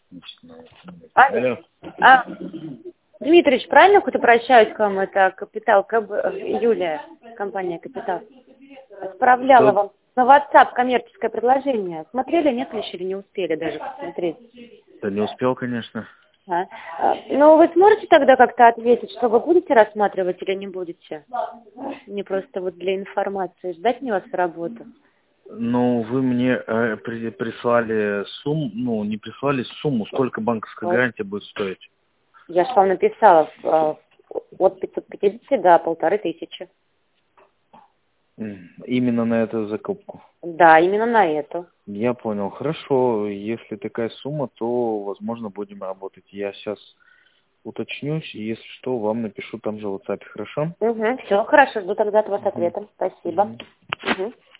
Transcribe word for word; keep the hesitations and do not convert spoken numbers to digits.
Алло. А, Дмитрич, правильно хоть обращаюсь к вам? Это Капитал, КБ, Юлия, компания Капитал. Отправляла вам на WhatsApp коммерческое предложение. Смотрели, нет ли еще или не успели даже посмотреть? Да не успел, конечно. А? Ну, вы сможете тогда как-то ответить, что вы будете рассматривать или не будете? Мне просто вот для информации. Ждать мне вас в работу? Ну, вы мне э, при, прислали сумму, ну, не прислали сумму, сколько банковская гарантия будет стоить. Я же вам написала, э, от пятисот пятидесяти до полторы тысячи. Именно на эту закупку? Да, именно на эту. Я понял. Хорошо, если такая сумма, то, возможно, будем работать. Я сейчас уточнюсь, и если что, вам напишу там же в WhatsApp, хорошо? Угу, все, хорошо, жду тогда от вас ответа. Спасибо. Угу. Угу.